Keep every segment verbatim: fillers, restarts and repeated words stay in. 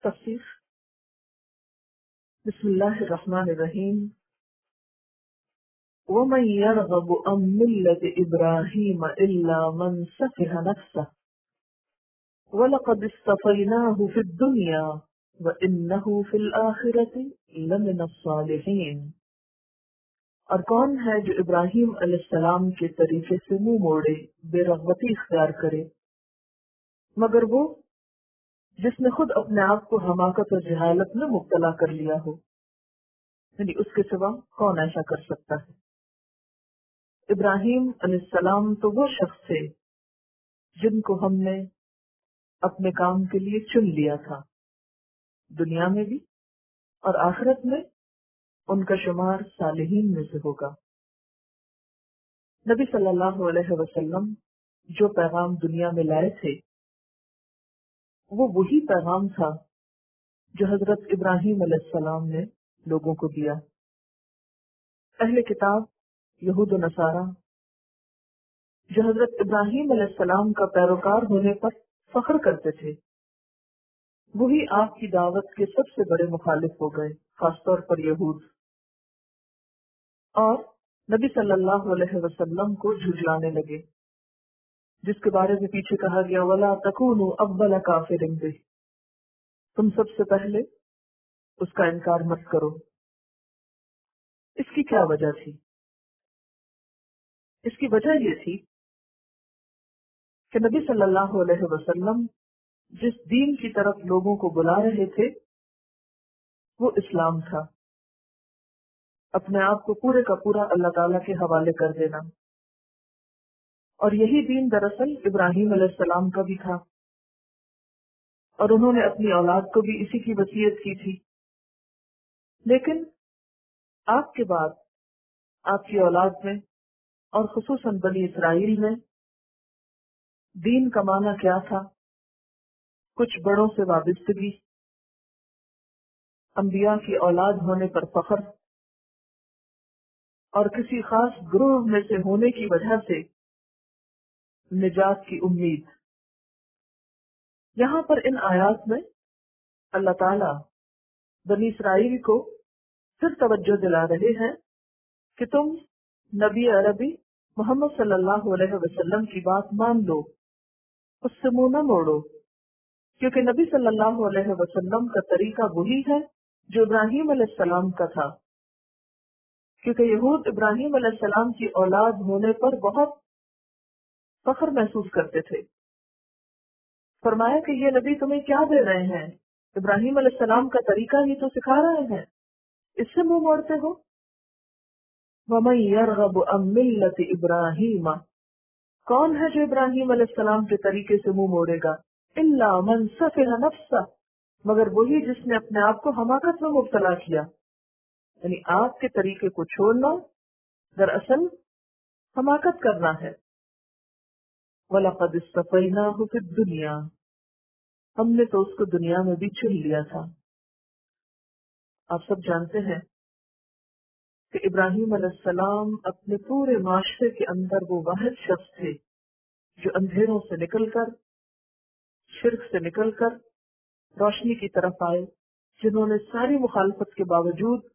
تفسیر بسم اللہ الرحمن الرحیم ومن يرغب عن ملة إبراهيم إلا من سفه نفسه ولقد اصطفيناه في الدنيا وإنه في الآخرة لمن الصالحين۔ اور کون ہے جو ابراہیم علیہ السلام کے طریقے سے منہ موڑے، بے رغبتی اختیار کرے، مگر وہ جس نے خود اپنے آپ کو حماقت اور جہالت میں مبتلا کر لیا ہو، یعنی اس کے سوا کون ایسا کر سکتا ہے۔ ابراہیم علیہ السلام تو وہ شخص تھے جن کو ہم نے اپنے کام کے لیے چن لیا تھا، دنیا میں بھی اور آخرت میں ان کا شمار صالحین میں سے ہوگا۔ نبی صلی اللہ علیہ وسلم جو پیغام دنیا میں لائے تھے وہ وہی پیغام تھا جو حضرت ابراہیم علیہ السلام نے لوگوں کو دیا۔ اہل کتاب یہود و نصارہ جو حضرت ابراہیم علیہ السلام کا پیروکار ہونے پر فخر کرتے تھے، وہی آپ کی دعوت کے سب سے بڑے مخالف ہو گئے، خاص طور پر یہود، اور نبی صلی اللہ علیہ وسلم کو جھٹلانے لگے، جس کے بارے میں پیچھے کہا گیا وَلَا تَكُونُوا أَوَّلَ كَافِرٍ بِهِ، تم سب سے پہلے اس کا انکار مت کرو۔ اس کی کیا وجہ تھی؟ اس کی وجہ یہ تھی کہ نبی صلی اللہ علیہ وسلم جس دین کی طرف لوگوں کو بلا رہے تھے وہ اسلام تھا، اپنے آپ کو پورے کا پورا اللہ تعالیٰ کے حوالے کر دینا، اور یہی دین دراصل ابراہیم علیہ السلام کا بھی تھا، اور انہوں نے اپنی اولاد کو بھی اسی کی وصیت کی تھی۔ لیکن آپ کے بعد آپ کی اولاد میں اور خصوصاً بنی اسرائیل میں دین کا معنی کیا تھا؟ کچھ بڑوں سے وابستگی، انبیاء کی اولاد ہونے پر فخر، اور کسی خاص گروہ میں سے ہونے کی وجہ سے نجات کی امید۔ یہاں پر ان آیات میں اللہ تعالیٰ بنی اسرائیل کو پھر توجہ دلا رہے ہیں کہ تم نبی عربی محمد صلی اللہ علیہ وسلم کی بات مان لو، اس سے منہ نہ موڑو، کیونکہ نبی صلی اللہ علیہ وسلم کا طریقہ وہی ہے جو ابراہیم علیہ السلام کا تھا، کیونکہ یہود ابراہیم علیہ السلام کی اولاد ہونے پر بہت فخر محسوس کرتے تھے۔ فرمایا کہ یہ نبی تمہیں کیا دے رہے ہیں؟ ابراہیم علیہ السلام کا طریقہ ہی تو سکھا رہے ہیں، اس سے منہ موڑتے ہو۔ وَمَن يَرْغَبُ عَن مِلَّةِ إِبْرَاهِيمَ، کون ہے جو ابراہیم علیہ السلام کے طریقے سے منہ موڑے گا؟ إِلَّا مَن سَفِهَ نَفْسَهُ، مگر وہی جس نے اپنے آپ کو حماقت میں مبتلا کیا، یعنی آپ کے طریقے کو چھوڑنا دراصل حماقت کرنا ہے۔ وَلَقَدِ اصْطَفَيْنَاهُ فِي الدُّنْيَا، ہم نے تو اس کو دنیا میں بھی چن لیا تھا۔ آپ سب جانتے ہیں کہ ابراہیم علیہ السلام اپنے پورے معاشرے کے اندر وہ واحد شخص تھے جو اندھیروں سے نکل کر، شرک سے نکل کر روشنی کی طرف آئے، جنہوں نے ساری مخالفت کے باوجود،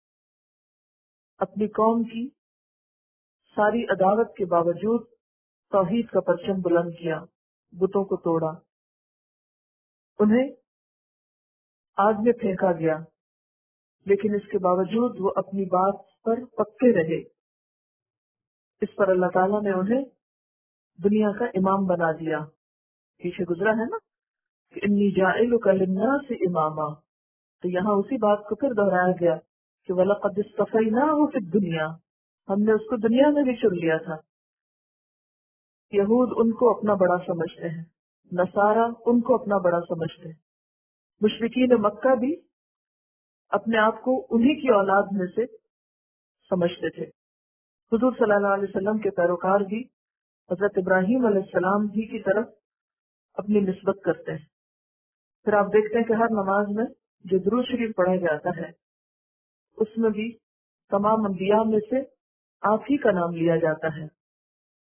اپنی قوم کی ساری عداوت کے باوجود توحید کا پرچم بلند کیا، بتوں کو توڑا، انہیں آگ میں پھینکا گیا، لیکن اس کے باوجود وہ اپنی بات پر پکے رہے۔ اس پر اللہ تعالیٰ نے انہیں دنیا کا امام بنا دیا۔ پیچھے گزرا ہے نا کہ انی جاعلک للناس اماما، تو یہاں اسی بات کو پھر دہرایا گیا کہ وَلَقَدِ اصْطَفَيْنَاهُ فِي الدُّنْيَا، ہم نے اس کو دنیا میں بھی چن لیا تھا۔ یہود ان کو اپنا بڑا سمجھتے ہیں، نصارہ ان کو اپنا بڑا سمجھتے ہیں، مشرکین مکہ بھی اپنے آپ کو انہی کی اولاد میں سے سمجھتے تھے۔ حضور صلی اللہ علیہ وسلم کے پیروکار بھی حضرت ابراہیم علیہ السلام ہی کی طرف اپنی نسبت کرتے ہیں۔ پھر آپ دیکھتے ہیں کہ ہر نماز میں جو درود شریف پڑھا جاتا ہے اس میں بھی تمام انبیاء میں سے آپ ہی کا نام لیا جاتا ہے۔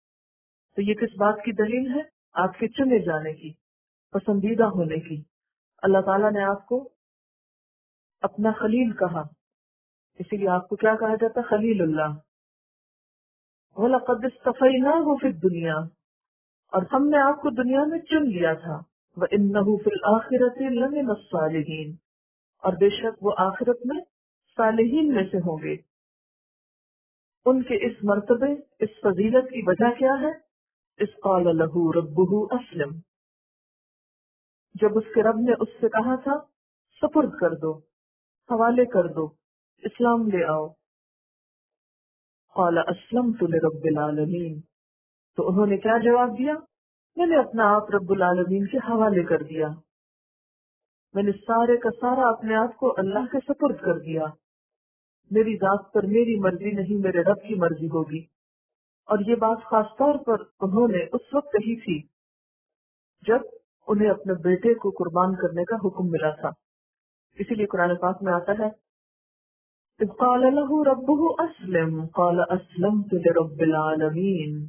تو یہ کس بات کی دلیل ہے؟ آپ کے چنے جانے کی، پسندیدہ ہونے کی، اللہ تعالیٰ نے آپ کو اپنا خلیل کہا، اسی لیے آپ کو کیا کہا جاتا ہے؟ خلیل اللہ۔ وَلَقَدْ اصْطَفَيْنَاهُ فِي الدُّنْيَا، اور ہم نے آپ کو دنیا میں چن لیا تھا۔ وَإِنَّهُ فِي الْآخِرَةِ لَمِنَ الصَّالِحِينَ، اور بے شک وہ آخرت میں صالحین میں سے ہوں گے۔ ان کے اس مرتبے، اس فضیلت کی وجہ کیا ہے؟ اِذْ قَالَ لَهُ رَبُّهُ أَسْلِمْ، جب اس کے رب نے اس سے کہا تھا سپرد کر دو، حوالے کر دو، اسلام لے آؤ۔ قَالَ أَسْلَمْتُ لِرَبِّ الْعَالَمِينَ، تو انہوں نے کیا جواب دیا؟ میں نے اپنا آپ رب العالمین کے حوالے کر دیا، میں نے سارے کا سارا اپنے آپ کو اللہ کے سپرد کر دیا، میری ذات پر میری مرضی نہیں، میرے رب کی مرضی ہوگی۔ اور یہ بات خاص طور پر انہوں نے اس وقت کہی تھی جب انہیں اپنے بیٹے کو قربان کرنے کا حکم ملا تھا۔ اسی لیے قرآن پاک میں آتا ہے اذ قال له ربه اسلم قال اسلمت لرب العالمین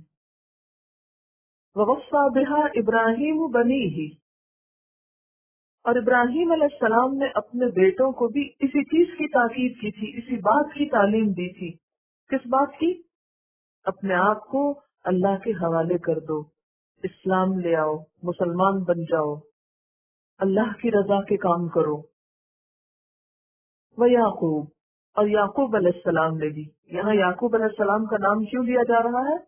ووصى بها ابراہیم بنیہ، اور ابراہیم علیہ السلام نے اپنے بیٹوں کو بھی اسی چیز کی تاکید کی تھی، اسی بات کی تعلیم دی تھی۔ کس بات کی؟ اپنے آپ کو اللہ کے حوالے کر دو، اسلام لے آؤ، مسلمان بن جاؤ، اللہ کی رضا کے کام کرو۔ وَيَعْقُوب، اور یعقوب علیہ السلام نے بھی، یہاں یعقوب علیہ السلام کا نام کیوں لیا جا رہا ہے؟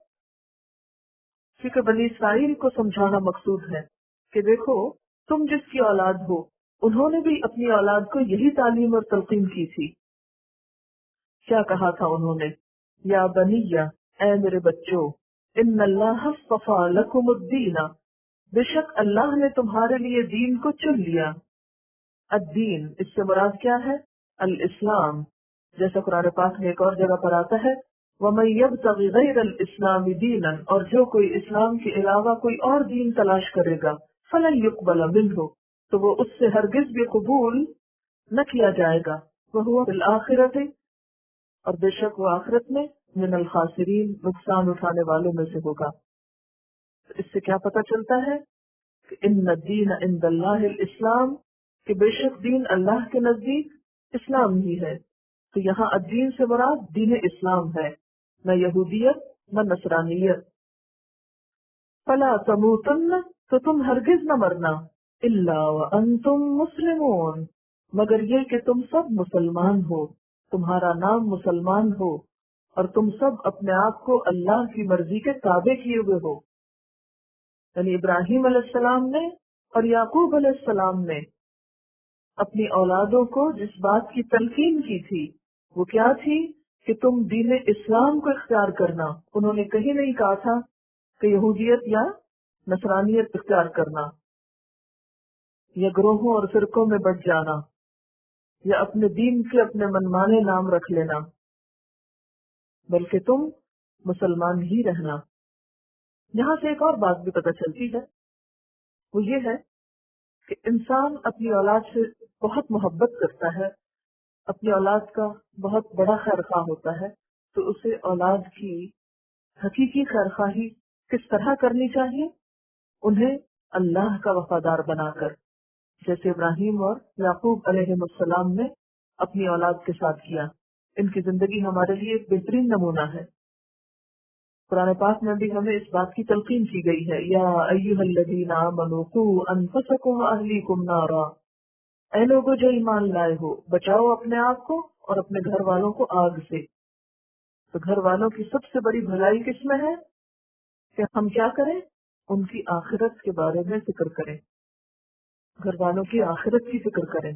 کیونکہ بنی اسرائیل کو سمجھانا مقصود ہے کہ دیکھو تم جس کی اولاد ہو، انہوں نے بھی اپنی اولاد کو یہی تعلیم اور تلقین کی تھی۔ کیا کہا تھا انہوں نے؟ یا بنیہ، اے میرے بچوں، ان اللہ اصطفیٰ لکم الدین، بے شک اللہ نے تمہارے لیے دین کو چن لیا۔ الدین، اس سے مراد کیا ہے؟ الاسلام، جیسا قرآن پاک میں ایک اور جگہ پر آتا ہے وَمَن يَبْتَغِ غَيْرَ الْإِسْلَامِ دِينًا، اور جو کوئی اسلام کے علاوہ کوئی اور دین تلاش کرے گا فَلَن يُقْبَلَ مِنْهُ، تو وہ اس سے ہرگز بھی قبول نہ کیا جائے گا۔ وَهُوَ فِي الْآخِرَةِ، اور بے شک وہ آخرت میں من الخاسرین، نقصان اٹھانے والوں میں سے ہوگا۔ اس سے کیا پتہ چلتا ہے کہ ان الدین عند اللہ الاسلام، کہ بے شک دین اللہ کے نزدیک اسلام ہی ہے۔ تو یہاں الدین سے مراد دین اسلام ہے، نہ یہودیت نہ نصرانیت۔ فلا تموتن، تو تم ہرگز نہ مرنا، الا وانتم مسلمون، مگر یہ کہ تم سب مسلمان ہو، تمہارا نام مسلمان ہو، اور تم سب اپنے آپ کو اللہ کی مرضی کے تابع کیے ہوئے ہو۔ یعنی ابراہیم علیہ السلام نے اور یعقوب علیہ السلام نے اپنی اولادوں کو جس بات کی تلقین کی تھی وہ کیا تھی کہ تم دین اسلام کو اختیار کرنا۔ انہوں نے کہیں نہیں کہا تھا کہ یہودیت یا نصرانیت اختیار کرنا، یا گروہوں اور فرقوں میں بٹ جانا، یا اپنے دین کے اپنے منمانے نام رکھ لینا، بلکہ تم مسلمان ہی رہنا۔ یہاں سے ایک اور بات بھی پتہ چلتی ہے، وہ یہ ہے کہ انسان اپنی اولاد سے بہت محبت کرتا ہے، اپنی اولاد کا بہت بڑا خیر خواہ ہوتا ہے، تو اسے اولاد کی حقیقی خیر خواہی کس طرح کرنی چاہیے؟ انہیں اللہ کا وفادار بنا کر، جیسے ابراہیم اور یعقوب علیہ السلام نے اپنی اولاد کے ساتھ کیا۔ ان کی زندگی ہمارے لیے ایک بہترین نمونہ ہے۔ قرآن پاک میں بھی ہمیں اس بات کی تلقین کی گئی ہے، یا ایھا الذین آمنوا قوا انفسکم واہلیکم نارا، اے لوگوں جو ایمان لائے ہو، بچاؤ اپنے آپ کو اور اپنے گھر والوں کو آگ سے۔ تو گھر والوں کی سب سے بڑی بھلائی کس میں ہے کہ ہم کیا کریں؟ ان کی آخرت کے بارے میں فکر کریں، گھر والوں کی آخرت کی فکر کریں۔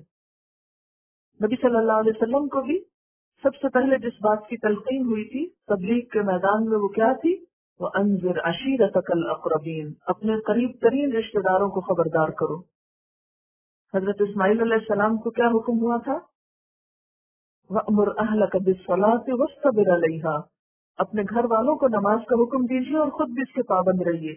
نبی صلی اللہ علیہ وسلم کو بھی سب سے پہلے جس بات کی تلقین ہوئی تھی تبلیغ کے میدان میں وہ کیا تھی؟ وَأَنذِرْ عَشِيرَتَكَ الْأَقْرَبِينَ، اپنے قریب ترین رشتہ داروں کو خبردار کرو۔ حضرت اسماعیل علیہ السلام کو کیا حکم ہوا تھا؟ وَأْمُرْ أَهْلَكَ بِالصَّلَاةِ وَاصْطَبِرْ عَلَيْهَا، اپنے گھر والوں کو نماز کا حکم دیجیے اور خود بھی اس کے پابند رہیے۔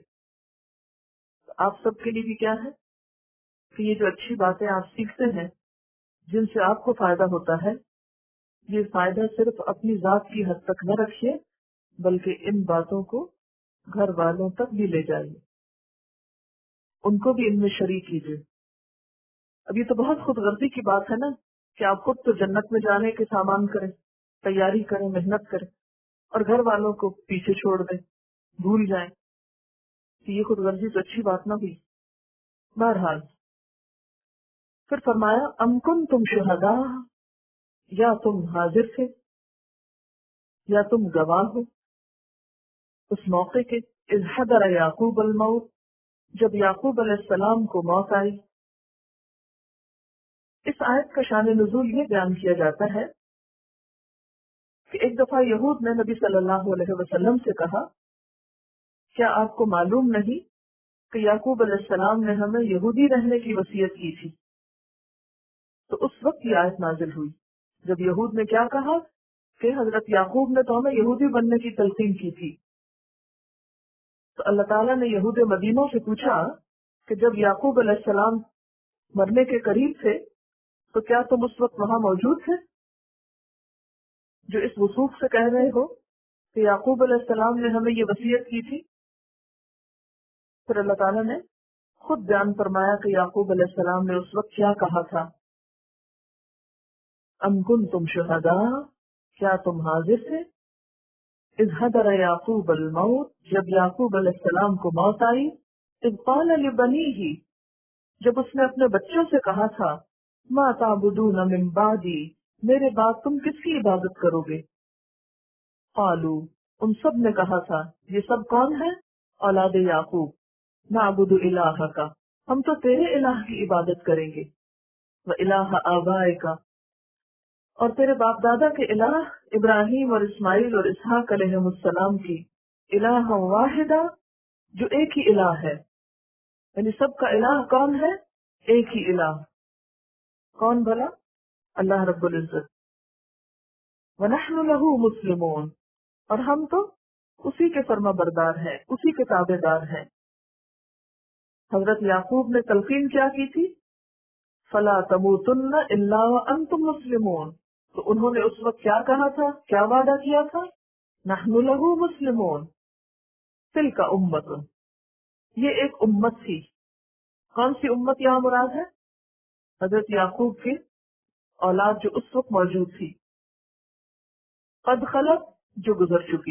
آپ سب کے لیے بھی کیا ہے کہ یہ جو اچھی باتیں آپ سیکھتے ہیں جن سے آپ کو فائدہ ہوتا ہے، یہ فائدہ صرف اپنی ذات کی حد تک نہ رکھیے، بلکہ ان باتوں کو گھر والوں تک بھی لے جائیے، ان کو بھی ان میں شریک کیجیے، اب یہ تو بہت خود غرضی کی بات ہے نا کہ آپ خود تو جنت میں جانے کے سامان کریں، تیاری کریں، محنت کریں، اور گھر والوں کو پیچھے چھوڑ دیں، بھول جائیں. کہ یہ خود غرضی تو اچھی بات نہ ہوئی. بہرحال پھر فرمایا ام کنتم شہداء، یا تم حاضر تھے، یا تم گواہ ہو اس موقع کے، اذ حضر یعقوب الموت، جب یعقوب علیہ السلام کو موت آئی. اس آیت کا شان نزول یہ بیان کیا جاتا ہے کہ ایک دفعہ یہود نے نبی صلی اللہ علیہ وسلم سے کہا کیا آپ کو معلوم نہیں کہ یعقوب علیہ السلام نے ہمیں یہودی رہنے کی وصیت کی تھی. تو اس وقت یہ آیت نازل ہوئی جب یہود نے کیا کہا کہ حضرت یعقوب نے تو ہمیں یہودی بننے کی تلقین کی تھی. تو اللہ تعالیٰ نے یہود مدینہ سے پوچھا کہ جب یعقوب علیہ السلام مرنے کے قریب تھے تو کیا تم اس وقت وہاں موجود تھے جو اس وثوق سے کہہ رہے ہو کہ یعقوب علیہ السلام نے ہمیں یہ وصیت کی تھی؟ پھر اللہ تعالیٰ نے خود بیان فرمایا کہ یعقوب علیہ السلام نے اس وقت کیا کہا تھا. ام کنتم شہداء، کیا تم حاضر تھے، اذ حضر یعقوب الموت، جب یعقوب علیہ السلام کو موت آئی، اذ قال لبنیہ، جب اس نے اپنے بچوں سے کہا تھا ما تعبدون من بعدی، میرے بعد تم کس کی عبادت کرو گے. قالو، ان سب نے کہا تھا، یہ سب کون ہے؟ اولاد یعقوب. نعبد الہک، ہم تو تیرے الہ کی عبادت کریں گے، و الہ آبائک، اور تیرے باپ دادا کے الہ ابراہیم اور اسماعیل اور اسحاق علیہ السلام کی، الہ واحدہ، جو ایک ہی الہ ہے. یعنی سب کا الہ کون ہے؟ ایک ہی الہ. کون بھلا؟ اللہ رب العزت. وَنَحْنُ لَهُ مُسْلِمُونَ، اور ہم تو اسی کے فرما بردار ہیں، اسی کے تابع دار ہیں. حضرت یعقوب نے تلقین کیا کی تھی؟ فَلَا تَمُوتُنَّ إِلَّا وَأَنْتُمْ مُسْلِمُونَ. تو انہوں نے اس وقت کیا کہا تھا، کیا وعدہ کیا تھا؟ نَحْنُ لَهُ مُسْلِمُونَ. تِلْكَ أُمَّةٌ، یہ ایک امت تھی. کون سی امت یہاں مراد ہے؟ حضرت یعقوب کی اولاد جو اس وقت موجود تھی. قد خلت، جو گزر چکی.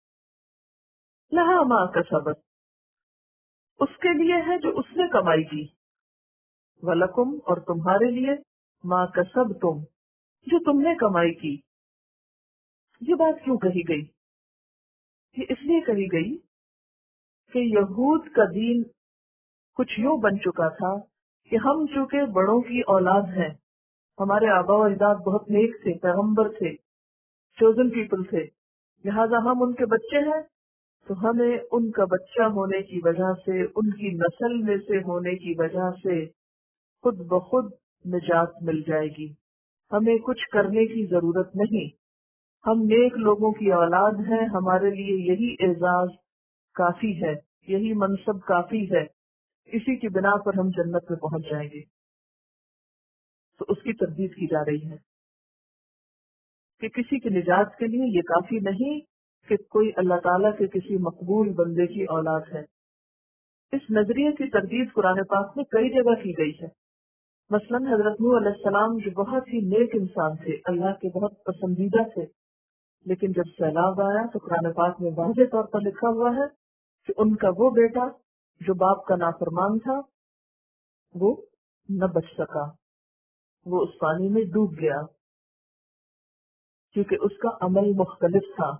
لہا ما کسبت، اس کے لیے ہے جو اس نے کمائی کی. ولکم، اور تمہارے لیے، ما کسبتم، جو تم نے کمائی کی. یہ بات کیوں کہی گئی؟ یہ اس لیے کہی گئی کہ یہود کا دین کچھ یوں بن چکا تھا کہ ہم چونکہ بڑوں کی اولاد ہیں، ہمارے آبا و اجداد بہت نیک تھے، پیغمبر تھے، چوزن پیپل تھے، لہذا ہم ان کے بچے ہیں، تو ہمیں ان کا بچہ ہونے کی وجہ سے، ان کی نسل میں سے ہونے کی وجہ سے خود بخود نجات مل جائے گی. ہمیں کچھ کرنے کی ضرورت نہیں، ہم نیک لوگوں کی اولاد ہیں، ہمارے لیے یہی اعزاز کافی ہے، یہی منصب کافی ہے، اسی کی بنا پر ہم جنت میں پہنچ جائیں گے. تو اس کی تردید کی جا رہی ہے کہ کسی کی نجات کے لیے یہ کافی نہیں کہ کوئی اللہ تعالیٰ کے کسی مقبول بندے کی اولاد ہے. اس نظریے کی تردید قرآن پاک میں کئی جگہ کی گئی ہے. مثلاً حضرت نوح علیہ السلام جو بہت ہی نیک انسان تھے، اللہ کے بہت پسندیدہ تھے، لیکن جب سیلاب آیا تو قرآن پاک میں واضح طور پر لکھا ہوا ہے کہ ان کا وہ بیٹا جو باپ کا نافرمان تھا وہ نہ بچ سکا، وہ اس پانی میں ڈوب گیا کیونکہ اس کا عمل مختلف تھا.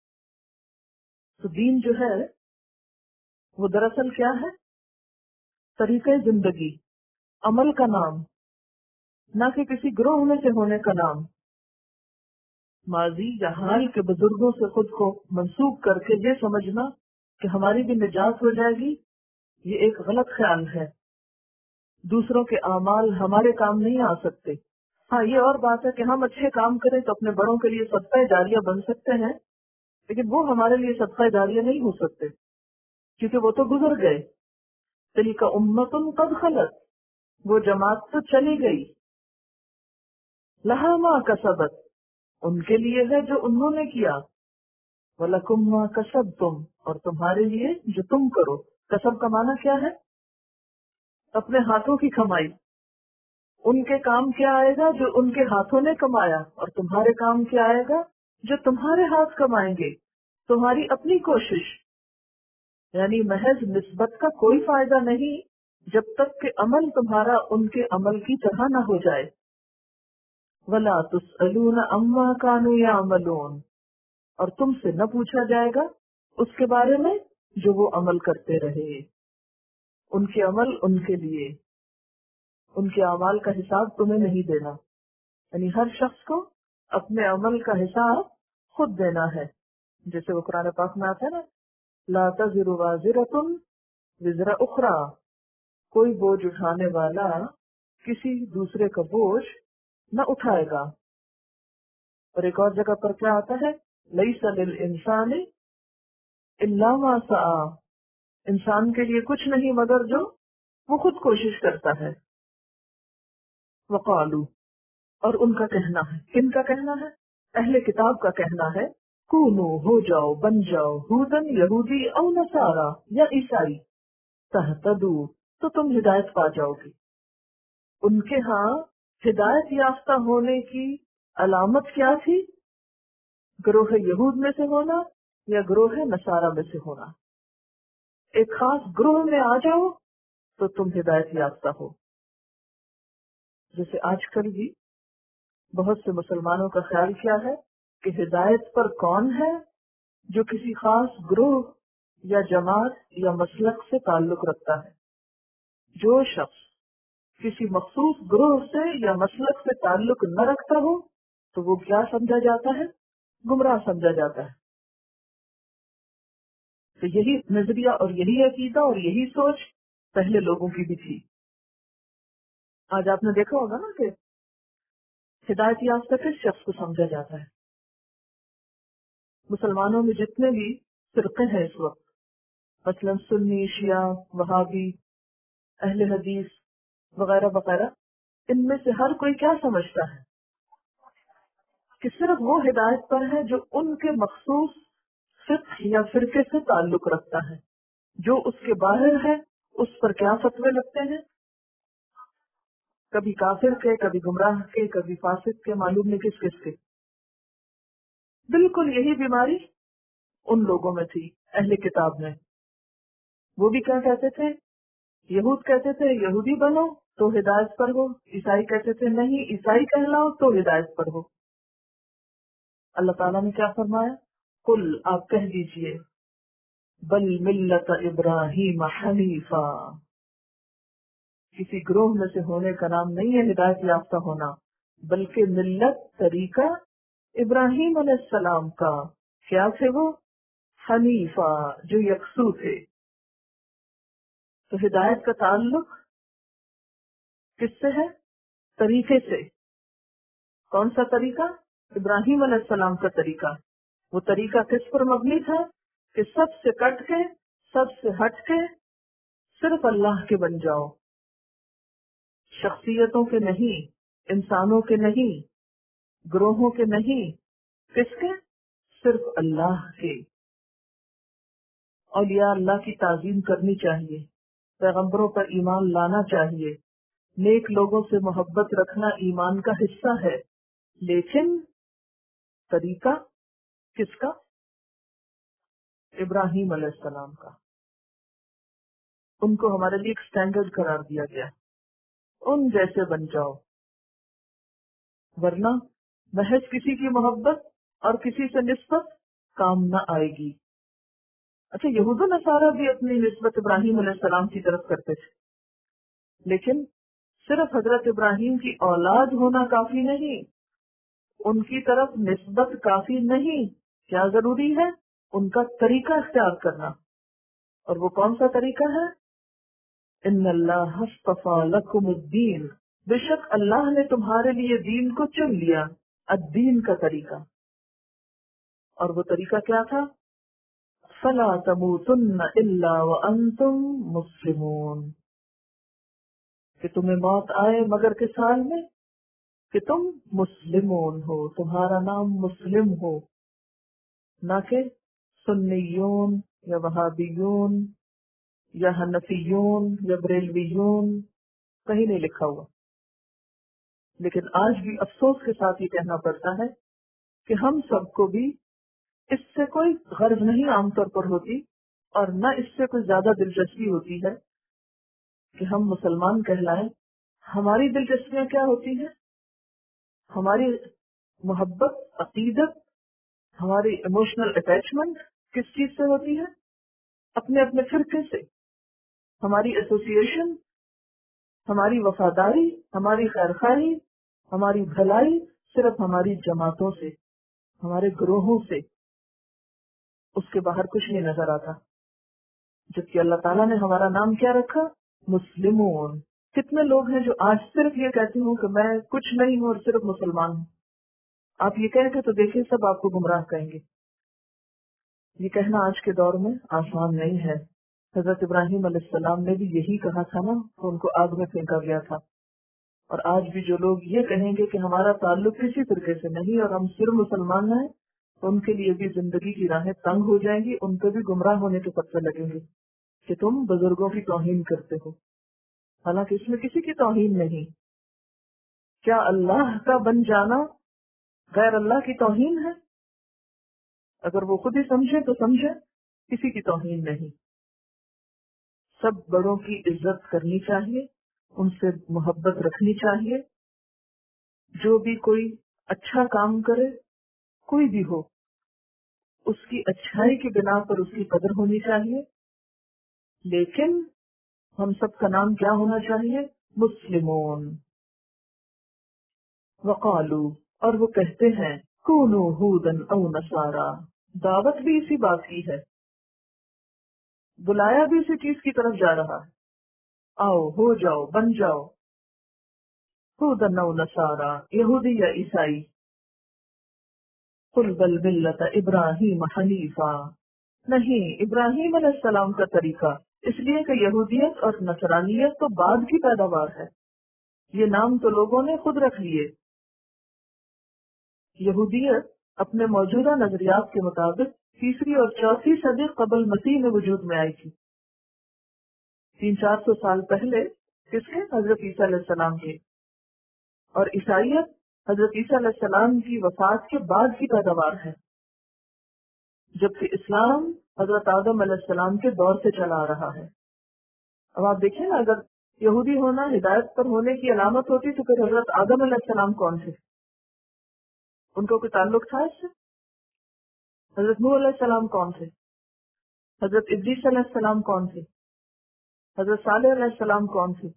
تو دین جو ہے وہ دراصل کیا ہے؟ طریقہ زندگی، عمل کا نام، نہ کہ کسی گروہ میں سے ہونے کا نام. ماضی یا حال کے بزرگوں سے خود کو منسوب کر کے یہ سمجھنا کہ ہماری بھی نجات ہو جائے گی، یہ ایک غلط خیال ہے. دوسروں کے اعمال ہمارے کام نہیں آ سکتے. ہاں یہ اور بات ہے کہ ہم اچھے کام کریں تو اپنے بڑوں کے لیے صدقہ جاریہ بن سکتے ہیں، لیکن وہ ہمارے لیے صدقہ جاریہ نہیں ہو سکتے کیونکہ وہ تو گزر گئے. تلک امت قد خلت، وہ جماعت تو چلی گئی. لہا ما کسبت، ان کے لیے ہے جو انہوں نے کیا. وَلَكُمْ مَا كَسَبْتُمْ، اور تمہارے لیے جو تم کرو. کسب کا معنی کیا ہے؟ اپنے ہاتھوں کی کمائی. ان کے کام کیا آئے گا جو ان کے ہاتھوں نے کمایا، اور تمہارے کام کیا آئے گا جو تمہارے ہاتھ کمائیں گے، تمہاری اپنی کوشش. یعنی محض نسبت کا کوئی فائدہ نہیں جب تک کہ عمل تمہارا ان کے عمل کی طرح نہ ہو جائے. وَلَا تُسْأَلُونَ عَمَّا كَانُوا يَعْمَلُونَ، اور تم سے نہ پوچھا جائے گا اس کے بارے میں جو وہ عمل کرتے رہے. ان کے عمل ان کے لیے، ان کے اعمال کا حساب تمہیں نہیں دینا. یعنی ہر شخص کو اپنے عمل کا حساب خود دینا ہے. جیسے وہ قرآن پاک میں آتا ہے نا، لا تزر وازرۃ وزر اخرى، کوئی بوجھ اٹھانے والا کسی دوسرے کا بوجھ نہ اٹھائے گا. اور ایک اور جگہ پر کیا آتا ہے، لیس للانسان الا ما سعى، انسان کے لیے کچھ نہیں مگر جو وہ خود کوشش کرتا ہے. وقالو، اور ان کا کہنا ہے، کن کا کہنا ہے؟ اہل کتاب کا کہنا ہے، کونو، ہو جاؤ، بن جاؤ، ہودن، یہودی، او نصارا، یا عیسائی، تہتدو، تو تم ہدایت پا جاؤ گی. ان کے ہاں ہدایت یافتہ ہونے کی علامت کیا تھی؟ گروہ یہود میں سے ہونا یا گروہ نصارا میں سے ہونا. ایک خاص گروہ میں آ جاؤ تو تم ہدایت یافتہ ہو. جیسے آج کل بھی بہت سے مسلمانوں کا خیال کیا ہے کہ ہدایت پر کون ہے؟ جو کسی خاص گروہ یا جماعت یا مسلک سے تعلق رکھتا ہے. جو شخص کسی مخصوص گروہ سے یا مسلک سے تعلق نہ رکھتا ہو تو وہ کیا سمجھا جاتا ہے؟ گمراہ سمجھا جاتا ہے. تو یہی نظریہ اور یہی عقیدہ اور یہی سوچ پہلے لوگوں کی بھی تھی. آج آپ نے دیکھا ہوگا نا کہ ہدایت یافتہ کس شخص کو سمجھا جاتا ہے؟ مسلمانوں میں جتنے بھی فرقے ہیں اس وقت، مثلا سنی، شیعہ، وہابی، اہل حدیث وغیرہ وغیرہ، ان میں سے ہر کوئی کیا سمجھتا ہے کہ صرف وہ ہدایت پر ہے جو ان کے مخصوص فقہ یا فرقے سے تعلق رکھتا ہے. جو اس کے باہر ہے اس پر کیا فتوے لگتے ہیں، کبھی کافر کے، کبھی گمراہ کے، کبھی فاسق کے، معلوم نہیں کس کس کے. بالکل یہی بیماری ان لوگوں میں تھی اہل کتاب میں. وہ بھی کیا کہتے تھے؟ یہود کہتے تھے یہودی بنو تو ہدایت پر ہو، عیسائی کہتے تھے نہیں عیسائی کہلاؤ تو ہدایت پر ہو. اللہ تعالیٰ نے کیا فرمایا؟ قل، آپ کہہ دیجئے، بل ملت ابراہیم حنیفا، کسی گروہ میں سے ہونے کا نام نہیں ہے ہدایت یافتہ ہونا، بلکہ ملت، طریقہ ابراہیم علیہ السلام کا. کیا تھے وہ؟ حنیفا، جو یکسو تھے. تو ہدایت کا تعلق کس سے ہے؟ طریقے سے. کون سا طریقہ؟ ابراہیم علیہ السلام کا طریقہ. وہ طریقہ کس پر مبنی تھا؟ کہ سب سے کٹ کے، سب سے ہٹ کے صرف اللہ کے بن جاؤ، شخصیتوں کے نہیں، انسانوں کے نہیں، گروہوں کے نہیں. کس کے؟ صرف اللہ کے. اولیاء اللہ کی تعظیم کرنی چاہیے، پیغمبروں پر ایمان لانا چاہیے، نیک لوگوں سے محبت رکھنا ایمان کا حصہ ہے. لیکن طریقہ کس کا؟ ابراہیم علیہ السلام کا. ان کو ہمارے لیے ایک سٹینڈرڈ قرار دیا گیا، ان جیسے بن جاؤ، ورنہ محض کسی کی محبت اور کسی سے نسبت کام نہ آئے گی. اچھا، یہود و نصارہ بھی اپنی نسبت ابراہیم علیہ السلام کی طرف کرتے تھے، لیکن صرف حضرت ابراہیم کی اولاد ہونا کافی نہیں، ان کی طرف نسبت کافی نہیں. کیا ضروری ہے؟ ان کا طریقہ اختیار کرنا. اور وہ کون سا طریقہ ہے؟ ان اللہ اصطفیٰ لکم الدین، بے شک اللہ نے تمہارے لیے دین کو چن لیا. الدین کا طریقہ. اور وہ طریقہ کیا تھا؟ فلا تموتن الا وانتم مسلمون، کہ تمہیں موت آئے مگر کس حال میں؟ کہ تم مسلمون ہو، تمہارا نام مسلم ہو، نہ کہ سنیون یا وہابیون یا حنفیون یا بریلویون. کہیں نہیں لکھا ہوا. لیکن آج بھی افسوس کے ساتھ یہ کہنا پڑتا ہے کہ ہم سب کو بھی اس سے کوئی غرض نہیں عام طور پر ہوتی، اور نہ اس سے کوئی زیادہ دلچسپی ہوتی ہے کہ ہم مسلمان کہلائیں۔ ہماری دلچسپیاں کیا ہوتی ہیں؟ ہماری محبت، عقیدت، ہماری ایموشنل اٹیچمنٹ کس چیز سے ہوتی ہے؟ اپنے اپنے فرقے سے۔ ہماری ایسوسیشن، ہماری وفاداری، ہماری خیرخواہی، ہماری بھلائی صرف ہماری جماعتوں سے، ہمارے گروہوں سے، اس کے باہر کچھ نہیں نظر آتا۔ جبکہ اللہ تعالیٰ نے ہمارا نام کیا رکھا؟ مسلمون۔ کتنے لوگ ہیں جو آج صرف یہ کہتے ہوں کہ میں کچھ نہیں ہوں اور صرف مسلمان ہوں؟ آپ یہ کہہ کے تو دیکھیں، سب آپ کو گمراہ کہیں گے۔ یہ کہنا آج کے دور میں آسان نہیں ہے۔ حضرت ابراہیم علیہ السلام نے بھی یہی کہا تھا نا، تو ان کو آگ میں پھینکا گیا تھا۔ اور آج بھی جو لوگ یہ کہیں گے کہ ہمارا تعلق کسی فرقے سے نہیں اور ہم صرف مسلمان ہیں، تو ان کے لیے بھی زندگی کی راہیں تنگ ہو جائیں گی، ان کو بھی گمراہ ہونے کے پتے لگیں گے کہ تم بزرگوں کی توہین کرتے ہو، حالانکہ اس میں کسی کی توہین نہیں۔ کیا اللہ کا بن جانا غیر اللہ کی توہین ہے؟ اگر وہ خود ہی سمجھے تو سمجھے، کسی کی توہین نہیں۔ سب بڑوں کی عزت کرنی چاہیے، ان سے محبت رکھنی چاہیے۔ جو بھی کوئی اچھا کام کرے، کوئی بھی ہو، اس کی اچھائی کی بنا پر اس کی قدر ہونی چاہیے، لیکن ہم سب کا نام کیا ہونا چاہیے؟ مسلمون۔ وقالو، اور وہ کہتے ہیں، کونو ہودن او نصارا، دعوت بھی اسی بات کی ہے، بلایا بھی اسی چیز کی طرف جا رہا ہے، آؤ ہو جاؤ، بن جاؤ ہودن او نصارا، یہودی یا عیسائی۔ قل بل ملت ابراہیم حنیفا، نہیں، ابراہیم علیہ السلام کا طریقہ، اس لیے کہ یہودیت اور نصرانیت تو بعد کی پیداوار ہے، یہ نام تو لوگوں نے خود رکھ لیے۔ یہودیت اپنے موجودہ نظریات کے مطابق تیسری اور چوتھی صدی قبل مسیح میں وجود میں آئی تھی، تین چار سو سال پہلے، کس کے؟ حضرت عیسیٰ علیہ السلام کے۔ اور عیسائیت حضرت عیسیٰ علیہ السلام کی وفات کے بعد کی پیداوار ہے، جبکہ اسلام حضرت آدم علیہ السلام کے دور سے چلا آ رہا ہے۔ اب آپ دیکھیں نا، اگر یہودی ہونا ہدایت پر ہونے کی علامت ہوتی تو پھر حضرت آدم علیہ السلام کون تھے؟ ان کو کوئی تعلق تھا اس سے؟ حضرت نوح علیہ السلام کون تھے؟ حضرت ادریس علیہ السلام کون تھے؟ حضرت صالح علیہ السلام کون تھے؟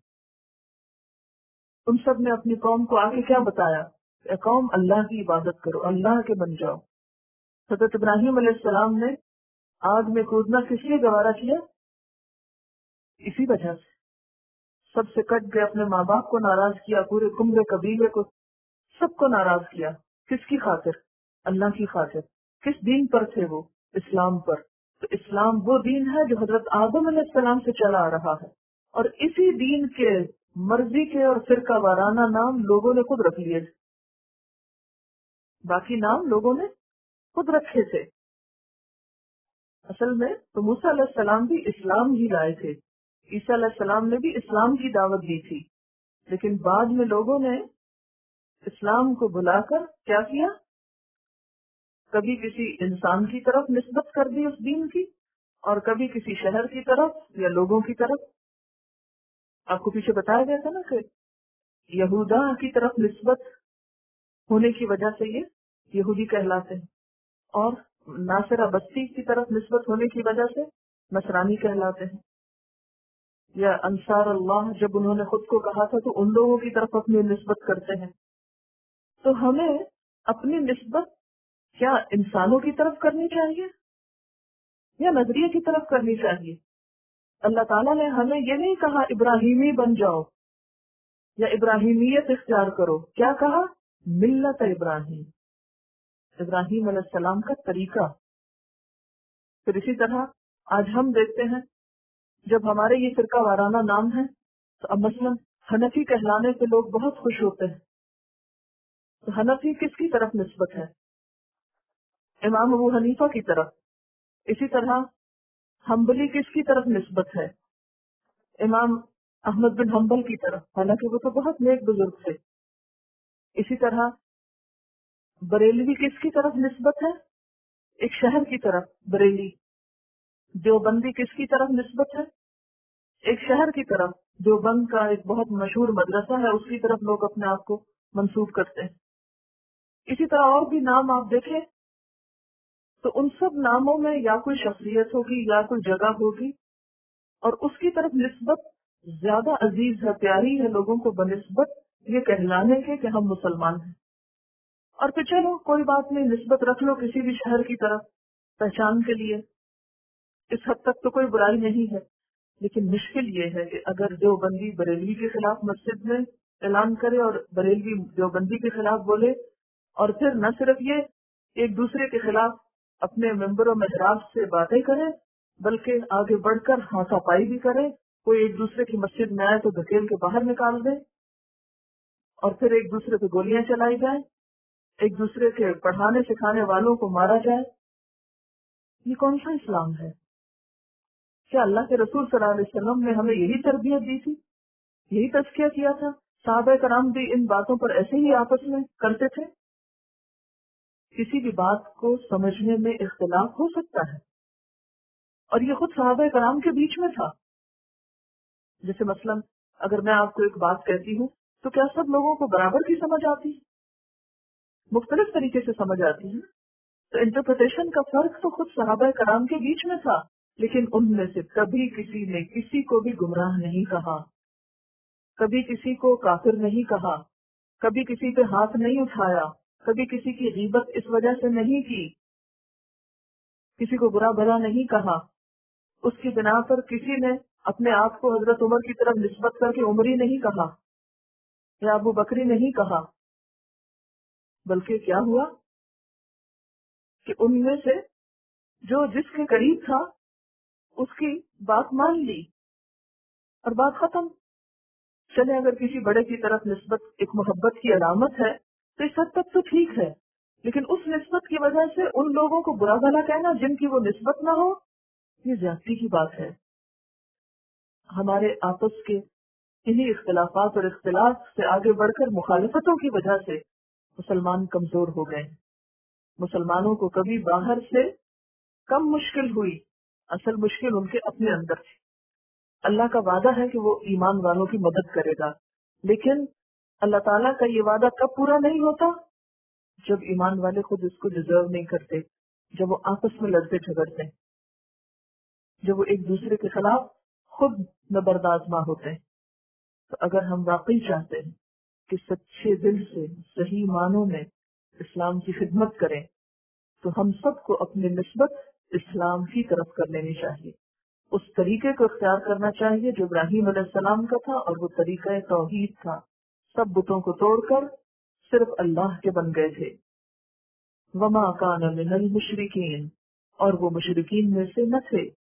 ان سب نے اپنی قوم کو آگے کیا بتایا؟ کہ قوم اللہ کی عبادت کرو، اللہ کے بن جاؤ۔ حضرت ابراہیم علیہ السلام نے آگ میں کودنا کس لیے گوارا کیا؟ اسی وجہ سے سب سے کٹ گئے، اپنے ماں باپ کو ناراض کیا، پورے کمرے قبیلے کو، سب کو ناراض کیا۔ کس کی خاطر؟ اللہ کی خاطر۔ کس دین پر تھے وہ؟ اسلام پر۔ تو اسلام وہ دین ہے جو حضرت آدم علیہ السلام سے چلا آ رہا ہے، اور اسی دین کے مرضی کے اور فرقہ وارانہ نام لوگوں نے خود رکھ لیے تھے، باقی نام لوگوں نے خود رکھے تھے۔ اصل میں تو موسیٰ علیہ السلام بھی اسلام ہی لائے تھے، عیسیٰ علیہ السلام نے بھی اسلام کی دعوت دی تھی، لیکن بعد میں لوگوں نے اسلام کو بلا کر کیا کیا؟ کبھی کسی انسان کی طرف نسبت کر دی اس دین کی، اور کبھی کسی شہر کی طرف یا لوگوں کی طرف۔ آپ کو پیچھے بتایا گیا تھا نا کہ یہودا کی طرف نسبت ہونے کی وجہ سے یہ یہودی کہلاتے ہیں، اور ناصرہ بستی کی طرف نسبت ہونے کی وجہ سے نصرانی کہلاتے ہیں۔ یا انصار اللہ جب انہوں نے خود کو کہا تھا تو ان لوگوں کی طرف اپنی نسبت کرتے ہیں۔ تو ہمیں اپنی نسبت کیا انسانوں کی طرف کرنی چاہیے یا نظریے کی طرف کرنی چاہیے؟ اللہ تعالیٰ نے ہمیں یہ نہیں کہا ابراہیمی بن جاؤ یا ابراہیمیت اختیار کرو، کیا کہا؟ ملت ابراہیم، ابراہیم علیہ السلام کا طریقہ۔ پھر اسی طرح آج ہم دیکھتے ہیں جب ہمارے یہ فرقہ وارانہ نام ہے تو اب مثلاً حنفی کہلانے سے لوگ بہت خوش ہوتے ہیں، تو حنفی کس کی طرف نسبت ہے؟ امام ابو حنیفہ کی طرف۔ اسی طرح حنبلی کس کی طرف نسبت ہے؟ امام احمد بن حنبل کی طرف، حالانکہ وہ تو بہت نیک بزرگ تھے۔ اسی طرح بریلوی کس کی طرف نسبت ہے؟ ایک شہر کی طرف بریلی. دیوبندی کس کی طرف نسبت ہے؟ ایک شہر کی طرف. دیوبند کا ایک بہت مشہور مدرسہ ہے، اس کی طرف لوگ اپنے آپ کو منسوب کرتے ہیں. اسی طرح اور بھی نام آپ دیکھیں تو ان سب ناموں میں یا کوئی شخصیت ہوگی یا کوئی جگہ ہوگی، اور اس کی طرف نسبت زیادہ عزیز ہے، پیاری ہے لوگوں کو بنسبت یہ کہلانے کے کہ ہم مسلمان ہیں. اور پھر چلو کوئی بات نہیں، نسبت رکھ لو کسی بھی شہر کی طرف پہچان کے لیے، اس حد تک تو کوئی برائی نہیں ہے. لیکن مشکل یہ ہے کہ اگر دیوبندی بریلوی کے خلاف مسجد میں اعلان کرے اور بریلوی دیوبندی کے خلاف بولے، اور پھر نہ صرف یہ ایک دوسرے کے خلاف اپنے ممبر و محراب سے باتیں کرے بلکہ آگے بڑھ کر ہاتھا پائی بھی کرے. کوئی ایک دوسرے کی مسجد میں آئے تو دھکیل کے باہر نکال دے، اور پھر ایک دوسرے پہ گولیاں چلائی جائیں، ایک دوسرے کے پڑھانے سکھانے والوں کو مارا جائے. یہ کون سا اسلام ہے؟ کیا اللہ کے رسول صلی اللہ علیہ وسلم نے ہمیں یہی تربیت دی تھی، یہی تزکیہ کیا تھا؟ صحابہ کرام بھی ان باتوں پر ایسے ہی آپس میں کرتے تھے؟ کسی بھی بات کو سمجھنے میں اختلاف ہو سکتا ہے، اور یہ خود صحابہ کرام کے بیچ میں تھا. جیسے مثلا اگر میں آپ کو ایک بات کہتی ہوں تو کیا سب لوگوں کو برابر کی سمجھ آتی؟ مختلف طریقے سے سمجھ آتی ہے. تو انٹرپریٹیشن کا فرق تو خود صحابہ کرام کے بیچ میں تھا، لیکن ان میں سے کبھی کسی نے کسی کو بھی گمراہ نہیں کہا، کبھی کسی کو کافر نہیں کہا، کبھی کسی پہ ہاتھ نہیں اٹھایا، کبھی کسی کی غیبت اس وجہ سے نہیں کی، کسی کو برا بھلا نہیں کہا. اس کی بنا پر کسی نے اپنے آپ کو حضرت عمر کی طرف نسبت کر کے عمری نہیں کہا یا ابو بکری نہیں کہا، بلکہ کیا ہوا کہ ان میں سے جو جس کے قریب تھا اس کی بات مان لی اور بات ختم. چلے اگر کسی بڑے کی طرف نسبت ایک محبت کی علامت ہے تو اس حد تک تو ٹھیک ہے، لیکن اس نسبت کی وجہ سے ان لوگوں کو برا بھلا کہنا جن کی وہ نسبت نہ ہو، یہ زیادتی کی بات ہے. ہمارے آپس کے انہی اختلافات اور اختلاف سے آگے بڑھ کر مخالفتوں کی وجہ سے مسلمان کمزور ہو گئے. مسلمانوں کو کبھی باہر سے کم مشکل ہوئی، اصل مشکل ان کے اپنے اندر تھی. اللہ کا وعدہ ہے کہ وہ ایمان والوں کی مدد کرے گا، لیکن اللہ تعالیٰ کا یہ وعدہ کب پورا نہیں ہوتا؟ جب ایمان والے خود اس کو ڈیزرو نہیں کرتے، جب وہ آپس میں لڑتے جھگڑتے ہیں، جب وہ ایک دوسرے کے خلاف خود نبرد آزما ہوتے ہیں. تو اگر ہم واقعی چاہتے ہیں کہ سچے دل سے صحیح معنوں میں اسلام کی خدمت کریں تو ہم سب کو اپنی نسبت اسلام کی طرف کر لینی چاہیے. اس طریقے کو اختیار کرنا چاہیے جو ابراہیم علیہ السلام کا تھا، اور وہ طریقہ توحید تھا. سب بتوں کو توڑ کر صرف اللہ کے بن گئے تھے. وما کان من المشرکین، اور وہ مشرکین میں سے نہ تھے.